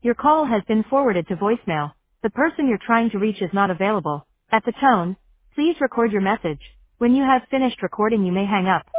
Your call has been forwarded to voicemail. The person you're trying to reach is not available. At the tone, please record your message. When you have finished recording, you may hang up.